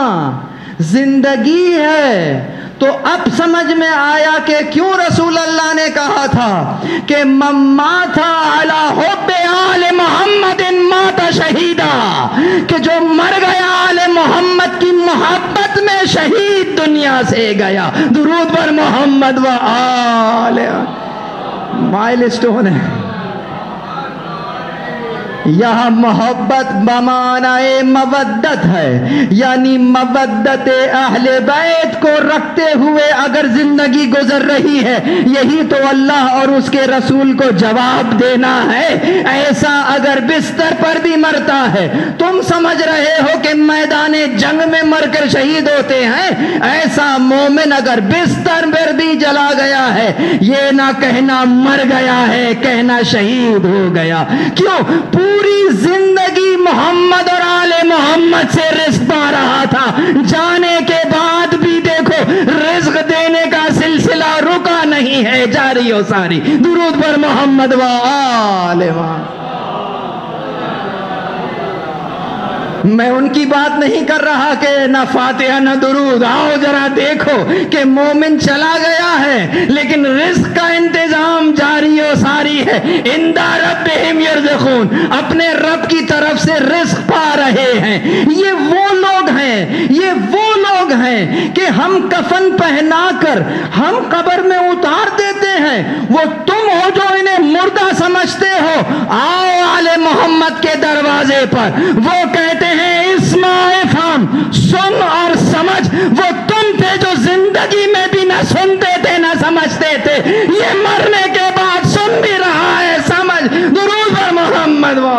زندگی ہے تو اب سمجھ میں آیا کہ کیوں رسول اللہ نے کہا تھا کہ من مات علی حب آل محمد مات شہیدا، کہ جو مر گیا آل محمد کی محبت میں شہید دنیا سے گیا. درود بر محمد و آل، مائل سٹون ہے یہاں. محبت بمعنی مودت ہے، یعنی مودت اہل بیت کو رکھتے ہوئے اگر زندگی گزر رہی ہے، یہی تو اللہ اور اس کے رسول کو جواب دینا ہے. ایسا اگر بستر پر بھی مرتا ہے، تم سمجھ رہے ہو کہ میدان جنگ میں مر کر شہید ہوتے ہیں، ایسا مومن اگر بستر پر بھی جلا گیا ہے، یہ نہ کہنا مر گیا ہے، کہنا شہید ہو گیا. کیوں؟ پوری زندگی محمد اور آل محمد سے رزق پا رہا تھا، جانے کے بعد بھی دیکھو رزق دینے کا سلسلہ رکا نہیں ہے، جاری و ساری. درود پر محمد و آل محمد. میں ان کی بات نہیں کر رہا کہ نہ فاتحہ نہ درود. آؤ ذرا دیکھو کہ مومن چلا گیا ہے لیکن رزق کا انتظام جاری و ساری ہے. عند ربہم یرزقون، اپنے رب کی طرف سے رزق پا رہے ہیں. یہ وہ لوگ ہیں، یہ وہ لوگ ہیں کہ ہم کفن پہنا کر ہم قبر میں اتار دیتے ہیں، وہ تم ہو جو انہیں مردہ سمجھتے ہو. آؤ آل محمد کے دروازے پر، وہ کہتے ہیں اسمع افہم، سن اور سمجھ. وہ تم تھے جو زندگی میں بھی نہ سنتے تھے نہ سمجھتے تھے، یہ مرنے کے بعد سن بھی رہا ہے، سمجھ. درود پر محمد و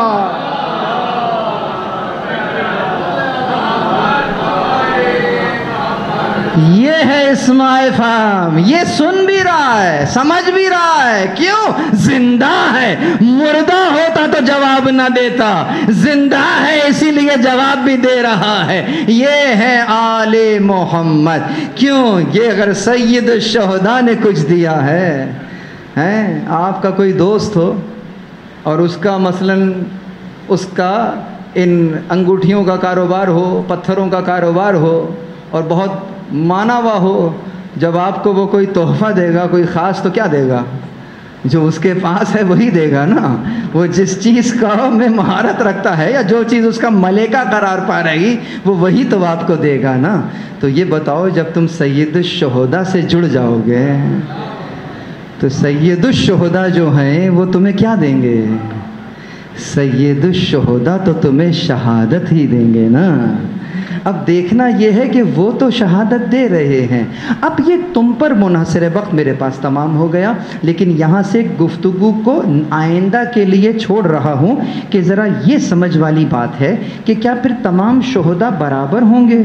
یہ ہے اسمع افہم، یہ سن بھی رہا ہے سمجھ بھی رہا ہے. کیوں؟ زندہ ہے. مردہ ہوتا تو جواب نہ دیتا، زندہ ہے اسی لیے جواب بھی دے رہا ہے. یہ ہے آل محمد. کیوں؟ یہ اگر سید الشہداء نے کچھ دیا ہے، ہیں آپ کا کوئی دوست ہو اور اس کا مثلاً اس کا ان انگوٹھیوں کا کاروبار ہو، پتھروں کا کاروبار ہو اور بہت مانا ہوا ہو، جب آپ کو وہ کوئی تحفہ دے گا کوئی خاص تو کیا دے گا؟ جو اس کے پاس ہے وہی دے گا نا. وہ جس چیز کا میں مہارت رکھتا ہے یا جو چیز اس کا ملکہ قرار پا رہی وہ وہی تو آپ کو دے گا نا. تو یہ بتاؤ جب تم سید الشہداء سے جڑ جاؤ گے تو سید الشہداء جو ہیں وہ تمہیں کیا دیں گے؟ سید الشہداء تو تمہیں شہادت ہی دیں گے نا. اب دیکھنا یہ ہے کہ وہ تو شہادت دے رہے ہیں، اب یہ تم پر منحصر وقت میرے پاس تمام ہو گیا، لیکن یہاں سے گفتگو کو آئندہ کے لیے چھوڑ رہا ہوں کہ ذرا یہ سمجھ والی بات ہے کہ کیا پھر تمام شہداء برابر ہوں گے؟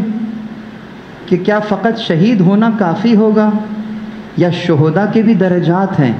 کہ کیا فقط شہید ہونا کافی ہوگا یا شہداء کے بھی درجات ہیں؟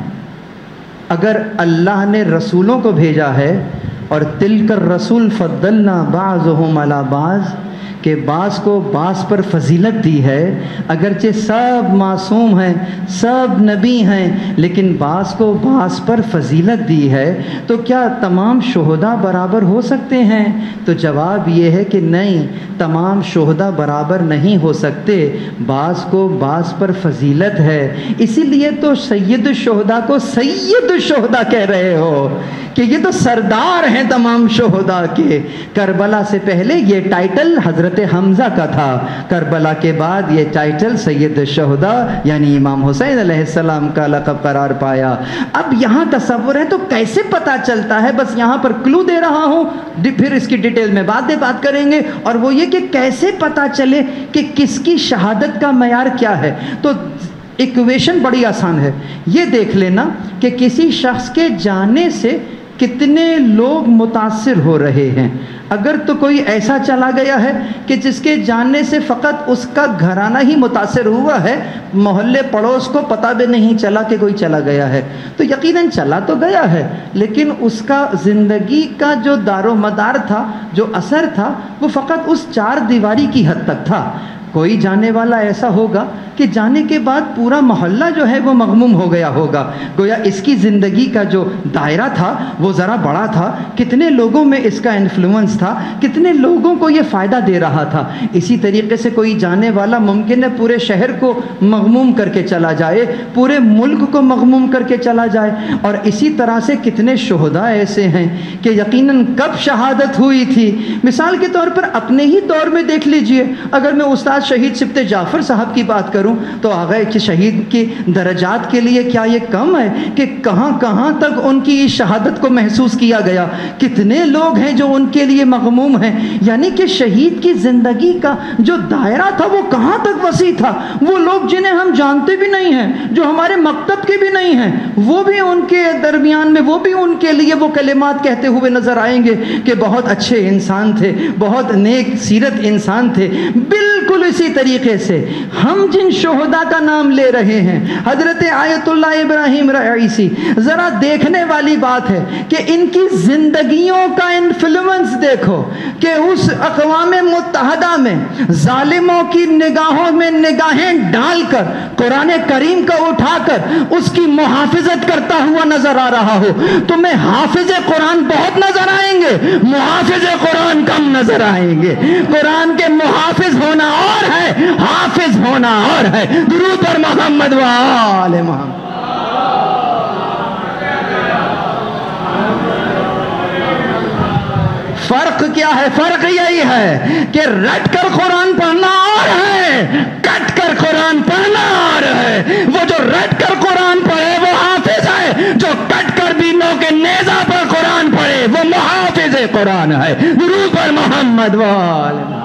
اگر اللہ نے رسولوں کو بھیجا ہے اور تلک الرسول فضلنا بعضهم علی بعض، کہ بعض کو بعض پر فضیلت دی ہے، اگرچہ سب معصوم ہیں، سب نبی ہیں، لیکن بعض کو بعض پر فضیلت دی ہے، تو کیا تمام شہداء برابر ہو سکتے ہیں؟ تو جواب یہ ہے کہ نہیں، تمام شہداء برابر نہیں ہو سکتے، بعض کو بعض پر فضیلت ہے۔ اسی لیے تو سید الشہداء کو سید الشہداء کہہ رہے ہو کہ یہ تو سردار ہیں تمام شہداء کے۔ کربلا سے پہلے یہ ٹائٹل حضرت حمزہ کا تھا، کربلا کے بعد یہ ٹائٹل سید الشہداء یعنی امام حسین علیہ السلام کا لقب قرار پایا۔ اب یہاں تصور ہے تو کیسے پتہ چلتا ہے؟ بس یہاں پر کلو دے رہا ہوں، پھر اس کی ڈیٹیل میں بعد میں بات کریں گے، اور وہ یہ کہ کیسے پتہ چلے کہ کس کی شہادت کا معیار کیا ہے۔ تو ایکویشن بڑی آسان ہے، یہ دیکھ لینا کہ کسی شخص کے جانے سے کتنے لوگ متاثر ہو رہے ہیں۔ اگر تو کوئی ایسا چلا گیا ہے کہ جس کے جاننے سے فقط اس کا گھرانہ ہی متاثر ہوا ہے، محلے پڑوس کو پتہ بھی نہیں چلا کہ کوئی چلا گیا ہے، تو یقیناً چلا تو گیا ہے، لیکن اس کا زندگی کا جو دار و مدار تھا، جو اثر تھا، وہ فقط اس چار دیواری کی حد تک تھا۔ کوئی جانے والا ایسا ہوگا کہ جانے کے بعد پورا محلہ جو ہے وہ مغموم ہو گیا ہوگا، گویا اس کی زندگی کا جو دائرہ تھا وہ ذرا بڑا تھا، کتنے لوگوں میں اس کا انفلوئنس تھا، کتنے لوگوں کو یہ فائدہ دے رہا تھا۔ اسی طریقے سے کوئی جانے والا ممکن ہے پورے شہر کو مغموم کر کے چلا جائے، پورے ملک کو مغموم کر کے چلا جائے، اور اسی طرح سے کتنے شہداء ایسے ہیں کہ یقیناً کب شہادت ہوئی تھی۔ مثال کے طور پر اپنے ہی دور میں دیکھ لیجئے، اگر میں استاد شہید سبط جعفر صاحب کی بات کروں تو آگے کہ شہید کی درجات کے لیے کیا یہ کم ہے کہ کہاں کہاں تک ان کی شہادت کو محسوس کیا گیا، کتنے لوگ ہیں جو ان کے لیے مغموم ہیں، یعنی کہ شہید کی زندگی کا جو دائرہ تھا وہ کہاں تک وسیع تھا۔ وہ لوگ جنہیں ہم جانتے بھی نہیں ہیں، جو ہمارے مکتب کے بھی نہیں ہیں، وہ بھی ان کے درمیان میں وہ بھی ان کے لیے وہ کلمات کہتے ہوئے نظر آئیں گے کہ بہت اچھے انسان تھے، بہت نیک سیرت انسان تھے۔ بالکل اسی طریقے سے ہم جن شہداء کا نام لے رہے ہیں، حضرت آیت اللہ ابراہیم رئیسی، ذرا دیکھنے والی بات ہے کہ ان کی زندگیوں کا انفلوئنس دیکھو کہ اس اقوام متحدہ میں ظالموں کی نگاہوں میں نگاہیں ڈال کر قرآن کریم کا اٹھا کر اس کی محافظت کرتا ہوا نظر آ رہا ہو۔ تمہیں حافظ قرآن بہت نظر آئیں گے، محافظ قرآن کم نظر آئیں گے۔ قرآن کے محافظ ہونا اور ہے، حافظ ہونا اور ہے۔ درود پر محمد و آل محمد۔ فرق کیا ہے؟ فرق یہی ہے کہ رٹ کر قرآن پڑھنا اور ہے، کٹ کر قرآن پڑھنا اور ہے۔ وہ جو رٹ کر قرآن پڑھے وہ حافظ ہے، جو کٹ کر دینوں کے نیزہ پر قرآن پڑھے وہ محافظ قرآن ہے۔ درود پر محمد و آل محمد۔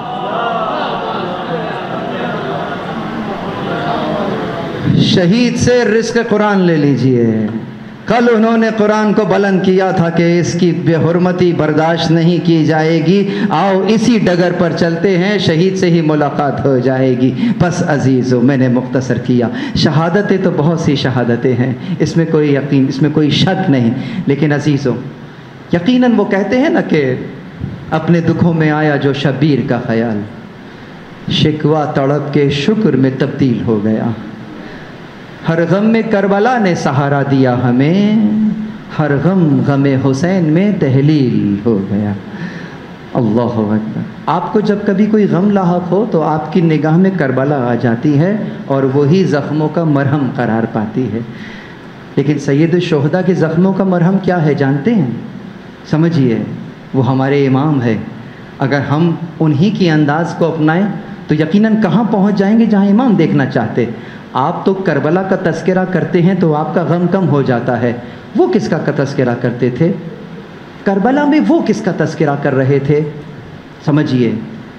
شہید سے رزق قرآن لے لیجئے۔ کل انہوں نے قرآن کو بلند کیا تھا کہ اس کی بے حرمتی برداشت نہیں کی جائے گی، آؤ اسی ڈگر پر چلتے ہیں، شہید سے ہی ملاقات ہو جائے گی۔ بس عزیزو، میں نے مختصر کیا، شہادتیں تو بہت سی شہادتیں ہیں، اس میں کوئی یقین، اس میں کوئی شک نہیں، لیکن عزیزو یقیناً وہ کہتے ہیں نا کہ اپنے دکھوں میں آیا جو شبیر کا خیال، شکوہ تڑپ کے شکر میں تبدیل ہو گیا۔ ہر غم میں کربلا نے سہارا دیا ہمیں، ہر غم غم حسین میں تحلیل ہو گیا۔ اللہ اکبر۔ آپ کو جب کبھی کوئی غم لاحق ہو تو آپ کی نگاہ میں کربلا آ جاتی ہے اور وہی زخموں کا مرہم قرار پاتی ہے۔ لیکن سید الشہداء کے زخموں کا مرہم کیا ہے جانتے ہیں؟ سمجھیے، وہ ہمارے امام ہے۔ اگر ہم انہی کی انداز کو اپنائیں تو یقیناً کہاں پہنچ جائیں گے جہاں امام دیکھنا چاہتے۔ آپ تو کربلا کا تذکرہ کرتے ہیں تو آپ کا غم کم ہو جاتا ہے، وہ کس کا تذکرہ کرتے تھے؟ کربلا میں وہ کس کا تذکرہ کر رہے تھے؟ سمجھیے،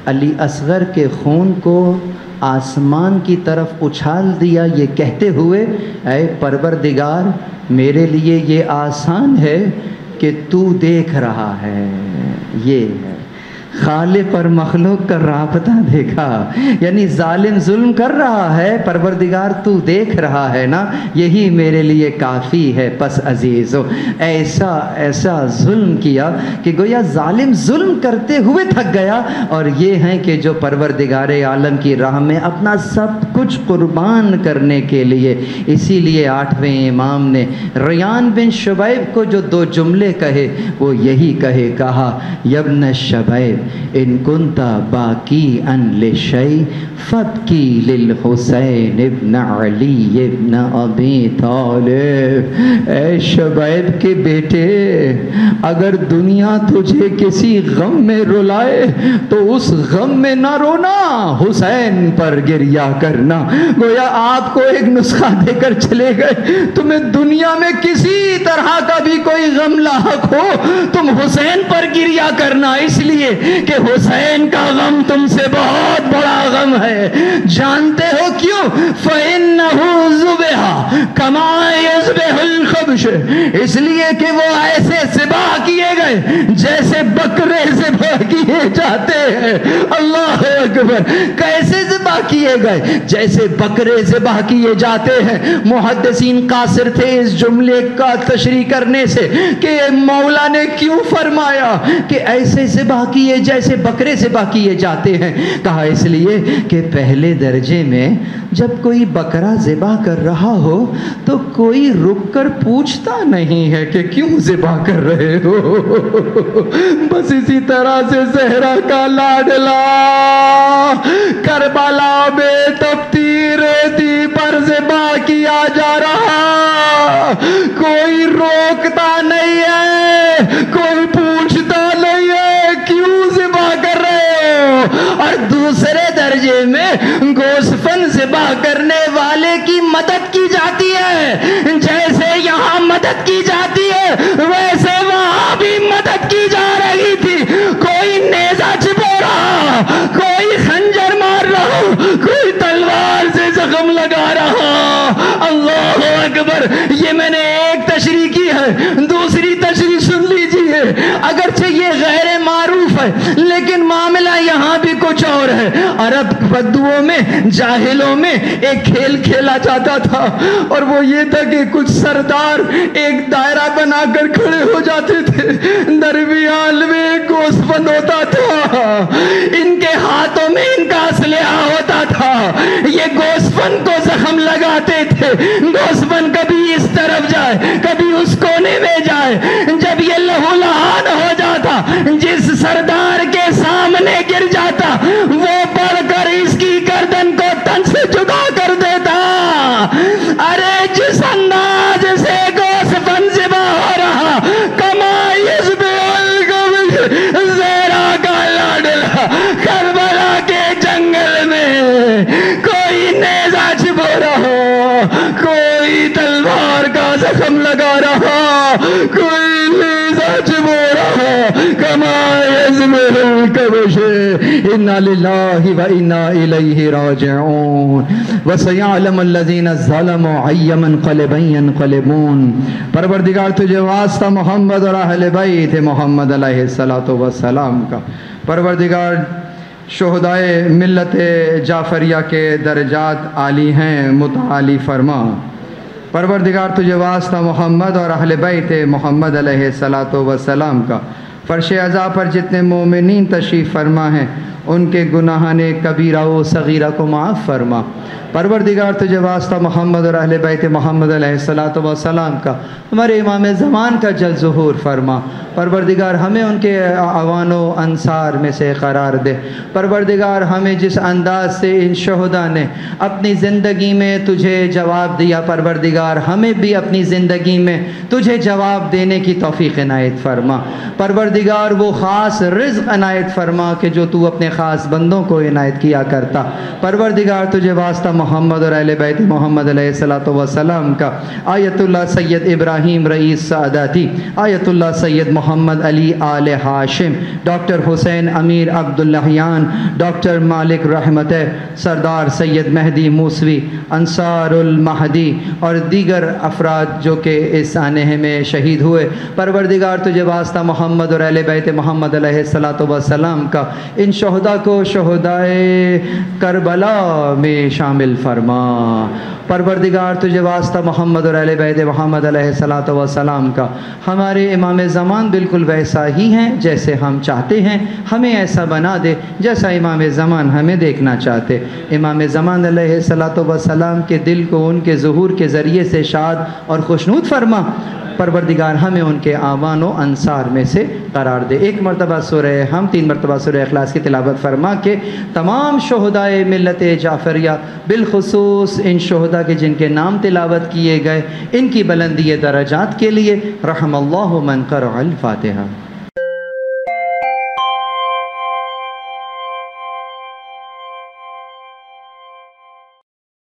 علی اصغر کے خون کو آسمان کی طرف اچھال دیا، یہ کہتے ہوئے اے پروردگار میرے لیے یہ آسان ہے کہ تو دیکھ رہا ہے۔ یہ ہے خالق اور مخلوق کا رابطہ دیکھا، یعنی ظالم ظلم کر رہا ہے، پروردگار تو دیکھ رہا ہے نا، یہی میرے لیے کافی ہے۔ پس عزیزو ایسا ایسا ظلم کیا کہ گویا ظالم ظلم کرتے ہوئے تھک گیا، اور یہ ہیں کہ جو پروردگار عالم کی راہ میں اپنا سب کچھ قربان کرنے کے لیے، اسی لیے آٹھویں امام نے ریان بن شبیب کو جو دو جملے کہے وہ یہی کہے، کہا یبن شبیب ان کنتا باکی ان لشی فبکی للحسین ابن علی ابن ابی طالب۔ اے شبیب کے بیٹے اگر دنیا تجھے کسی غم میں رلائے تو اس غم میں نہ رونا، حسین پر گریہ کرنا۔ گویا آپ کو ایک نسخہ دے کر چلے گئے، تمہیں دنیا میں کسی طرح کا بھی کوئی غم لاحق ہو تم حسین پر گریہ کرنا، اس لیے کہ حسین کا غم تم سے بہت بڑا غم ہے۔ جانتے ہو کیوں؟ فَإِنَّهُ ذُبِحَ كَمَا يَذْبِحُ الْخَبْشِ، اس لیے کہ وہ ایسے ذبح کیے گئے جیسے بکرے ذبح کیے جاتے ہیں۔ اللہ اکبر، کیسے ذبح کیے گئے؟ جیسے بکرے ذبح کیے جاتے ہیں۔ محدثین قاصر تھے اس جملے کا تشریح کرنے سے کہ مولا نے کیوں فرمایا کہ ایسے ذبح کیے جیسے بکرے ذبح کیے جاتے ہیں؟ کہا اس لیے کہ پہلے درجے میں جب کوئی بکرا ذبح کر رہا ہو تو کوئی رک کر پوچھتا نہیں ہے کہ کیوں ذبح کر رہے ہو۔ بس اسی طرح سے زہرا کا لاڈلا کربلا میں تپتی ریتی پر ذبح کیا جا رہا، کوئی روکتا نہیں ہے، کوئی پوچھتا نہیں ہے کیوں ذبح کر رہے ہو۔ اور دوسرے درجے میں گوسفند ذبح کرنے والے کی مدد کی جاتی ہے، جیسے یہاں مدد کی جاتی ہے ویسے وہاں بھی مدد کی جا رہی تھی۔ کوئی نیزہ چھپو رہا، کوئی خنجر مار رہا، کوئی تلوار سے زخم لگا رہا۔ اللہ اکبر، یہ میں نے ایک تشریح کی ہے، دوسری تشریح سن لیجیے۔ اگرچہ یہ غیر معروف ہے لیکن معاملہ یہاں بھی کچھ اور ہے۔ عرب بدوؤں میں، جاہلوں میں ایک کھیل کھیلا جاتا تھا، اور وہ یہ تھا کہ کچھ سردار ایک دائرہ بنا کر کھڑے ہو جاتے تھے، درمیان میں گوسفند ہوتا تھا، ان کے ہاتھوں میں ان کا اسلحہ ہوتا تھا، یہ گوسفند کو زخم لگاتے تھے۔ گوسفند کبھی اس طرف جائے کبھی اس کونے میں جائے، جب یہ لہو لہان ہو جاتا جس سردار کے سامنے گر جاتا وہ بڑھ کر اس کی گردن کو تن سے جدا کر دیتا۔ ارے جس انداز سے گوسفند ذبح ہو رہا، کما یذبح الکبش، زہرا کا لاڈلا کربلا کے جنگل میں کوئی نیزہ چھپو رہا، کوئی تلوار کا زخم لگا رہا، کوئی نیزہ چھپو رہا، کما یذبح الکبش۔ انا للہ و انا الیہ راجعون۔ وسیعلم الذین ظلموا ای منقلب ینقلبون۔ پروردگار تجھے واسطہ محمد اور اہل بیت محمد علیہ السلام کا۔ پروردگار شہدائے ملت جعفریہ کے درجات عالی ہیں، متعالی فرما۔ پروردگار تجھے واسطہ محمد اور اہل بیت محمد علیہ السلام کا۔ فرش عزا پر جتنے مومنین تشریف فرما ہیں ان کے گناہان کبیرہ و صغیرہ کو معاف فرما۔ پروردگار تجھے واسطہ محمد اور اہل بیت محمد علیہ السلام کا۔ ہمارے امام زمان کا جل ظہور فرما۔ پروردگار ہمیں ان کے اعوان و انصار میں سے قرار دے۔ پروردگار ہمیں جس انداز سے ان شہداء نے اپنی زندگی میں تجھے جواب دیا، پروردگار ہمیں بھی اپنی زندگی میں تجھے جواب دینے کی توفیق عنایت فرما۔ پروردگار وہ خاص رزق عنایت فرما کہ جو تو اپنے خاص بندوں کو عنایت کیا کرتا۔ پروردگار تجھے واسطہ محمد اور اہل بیت محمد علیہ الصلوۃ والسلام کا، آیت اللہ سید ابراہیم Rais Saadati, Ayatollah Seyed Mohammad Ali Al Hashem, doctor Hossein Amir Abdollahian, doctor Malek Rahmat, سردار سید مہدی موسوی انصار المہدی اور دیگر افراد جو کہ اس آنحے میں شہید ہوئے، پروردگار تجھے واسطہ محمد اور اہل بیت محمد علیہ الصلوۃ والسلام کا ان شہداء کو شہدائے کربلا میں شامل فرما۔ پروردگار تجھے واسطہ محمد اور اہل بیت محمد علیہ الصلوۃ والسلام کا، ہمارے امام زمان بالکل ویسا ہی ہیں جیسے ہم چاہتے ہیں، ہمیں ایسا بنا دے جیسا امام زمان ہمیں دیکھنا چاہتے۔ امام زمان علیہ الصلوۃ والسلام کے دل کو ان کے ظہور کے ذریعے سے شاد اور خوشنود فرما۔ پروردگار ہمیں ان کے اعوان و انصار میں سے قرار دے۔ ایک مرتبہ سورہ ہم تین مرتبہ سورہ اخلاص کی تلاوت فرما کے تمام شہدائے ملت جعفریہ، بالخصوص ان شہداء کے جن کے نام تلاوت کیے گئے، ان کی بلندی درجات کے لیے رحم اللہ من قرأ الفاتحہ۔